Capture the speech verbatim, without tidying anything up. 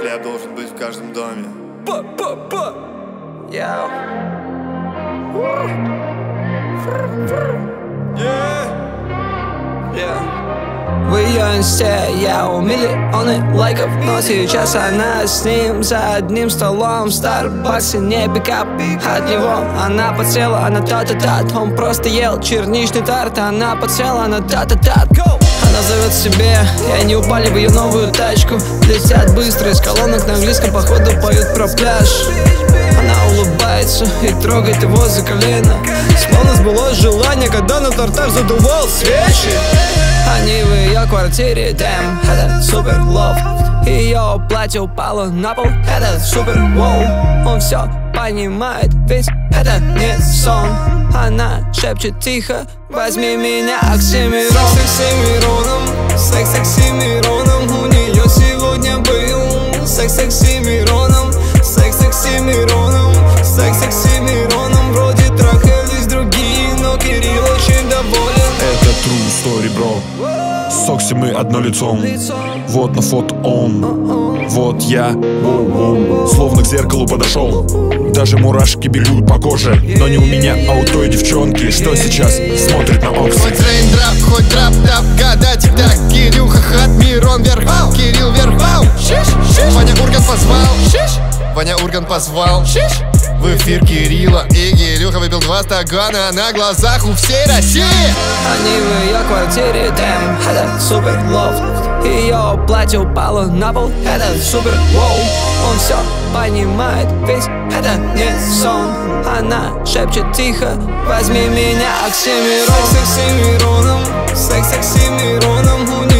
хлеб должен быть в каждом доме. Па-па-па. Яу. В ее инсте я у миллионы лайков, но сейчас она с ним за одним столом в Старбаксе, не пикап от него. Она подсела на та-та-тат, он просто ел черничный тарт. Она подсела на та-та-тат. Она зовет себе, и они упали в ее новую тачку. Летят быстро из колонок, на английском походу поют про пляж. Она улыбается и трогает его за колено, словно сбылось желание, когда на тортах задувал свечи. Они в ее квартире, дэм, это супер лов. Ее платье упало на пол, это супер воу. Он все понимает, ведь это не сон. Она шепчет тихо: возьми меня к Оксимирону. Секс с Оксимироном, секс с Оксимироном. У нее сегодня был секс с Оксимироном, секс с Оксимироном, секс с Оксимироном. Вроде трахались другие, но Кирилл очень доволен. Это true story, бро. С Окси мы одно лицом. Вот на фото он, вот я. Словно к зеркалу подошел. Даже мурашки бегут по коже. Но не у меня, а у той девчонки, что сейчас смотрит на Окси. Хоть рейндрап, хоть трап-тап, года тик-так. Кирюха, хат, Мирон вверх, Кирилл вверх. Ваня Ургант позвал, Ваня Ургант позвал в эфир Кирилла и Кирюха выпил два стакана на глазах у всей России. Они в ее квартире, дэм, это супер лов. Ее платье упало на пол, это супер воу. Он все понимает, ведь это не сон. Она шепчет тихо: возьми меня к Оксимирону. Секс с Оксимироном, секс с Оксимироном.